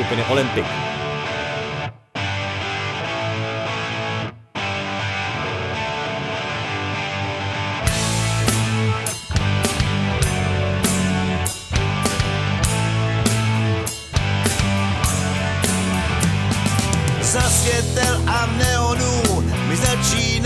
skupiny Olympic. Za světel a neonů mi začíná